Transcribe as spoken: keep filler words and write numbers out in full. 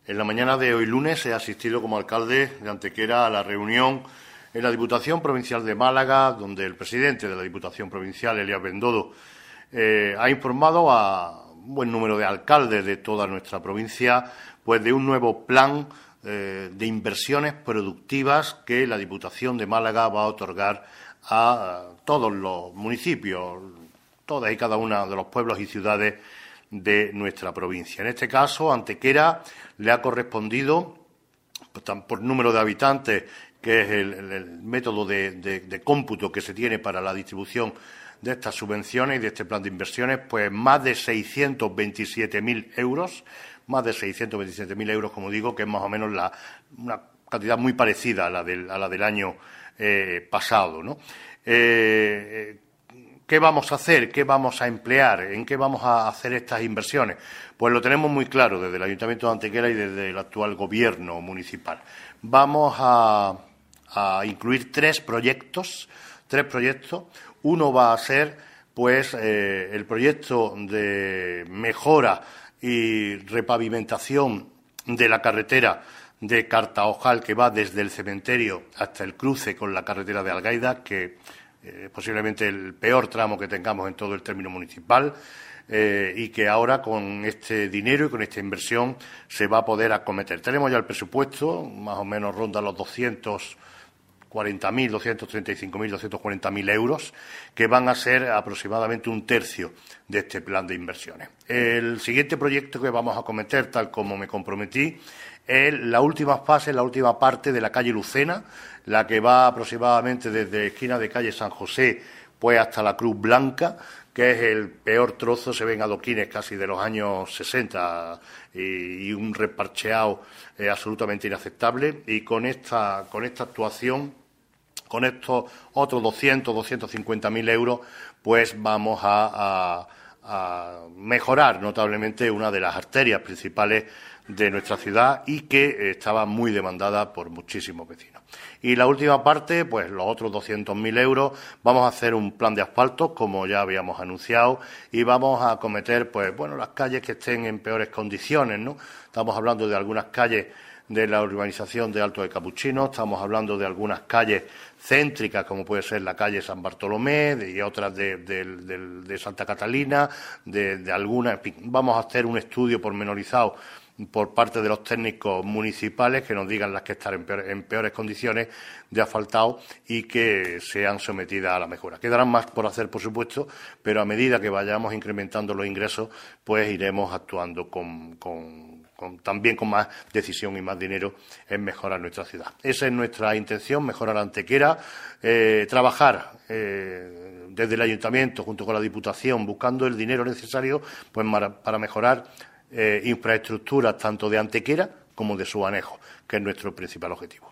En la mañana de hoy lunes he asistido como alcalde de Antequera a la reunión en la Diputación Provincial de Málaga, donde el presidente de la Diputación Provincial, Elías Bendodo, eh, ha informado a un buen número de alcaldes de toda nuestra provincia pues de un nuevo plan eh, de inversiones productivas que la Diputación de Málaga va a otorgar a todos los municipios, todas y cada uno de los pueblos y ciudades de nuestra provincia. En este caso, Antequera le ha correspondido, por número de habitantes, que es el, el, el método de, de, de cómputo que se tiene para la distribución de estas subvenciones y de este plan de inversiones, pues más de seiscientos veintisiete mil euros, más de seiscientos veintisiete mil euros, como digo, que es más o menos la, una cantidad muy parecida a la del, a la del año eh, pasado, ¿no? Eh, ¿Qué vamos a hacer? ¿Qué vamos a emplear? ¿En qué vamos a hacer estas inversiones? Pues lo tenemos muy claro desde el Ayuntamiento de Antequera y desde el actual Gobierno municipal. Vamos a, a incluir tres proyectos, tres proyectos. Uno va a ser, pues, eh, el proyecto de mejora y repavimentación de la carretera de Cartaojal, que va desde el cementerio hasta el cruce con la carretera de Algaida, que Eh, posiblemente el peor tramo que tengamos en todo el término municipal, eh, y que ahora con este dinero y con esta inversión se va a poder acometer. Tenemos ya el presupuesto, más o menos ronda los doscientos cuarenta mil, doscientos treinta y cinco mil, doscientos cuarenta mil euros, que van a ser aproximadamente un tercio de este plan de inversiones. El siguiente proyecto que vamos a acometer, tal como me comprometí, es la última fase, la última parte de la calle Lucena, la que va aproximadamente desde esquina de calle San José pues hasta la Cruz Blanca, que es el peor trozo, se ven adoquines casi de los años sesenta y, y un reparcheado eh, absolutamente inaceptable. Y con esta, con esta actuación, con estos otros doscientos, doscientos cincuenta mil euros, pues vamos a, a, a mejorar notablemente una de las arterias principales de nuestra ciudad y que estaba muy demandada por muchísimos vecinos. Y la última parte, pues los otros doscientos mil euros, vamos a hacer un plan de asfaltos, como ya habíamos anunciado, y vamos a acometer, pues bueno, las calles que estén en peores condiciones, ¿no? Estamos hablando de algunas calles de la urbanización de Alto de Capuchino, estamos hablando de algunas calles céntricas, como puede ser la calle San Bartolomé y otras de, de, de, de Santa Catalina, de, de algunas, en fin, vamos a hacer un estudio pormenorizado por parte de los técnicos municipales que nos digan las que están en, peor, en peores condiciones de asfaltado y que sean sometidas a la mejora. Quedarán más por hacer, por supuesto, pero a medida que vayamos incrementando los ingresos, pues iremos actuando con, con, con, también con más decisión y más dinero en mejorar nuestra ciudad. Esa es nuestra intención, mejorar Antequera, eh, trabajar eh, desde el Ayuntamiento junto con la Diputación, buscando el dinero necesario pues, para, para mejorar Eh, infraestructuras tanto de Antequera como de su anejo, que es nuestro principal objetivo.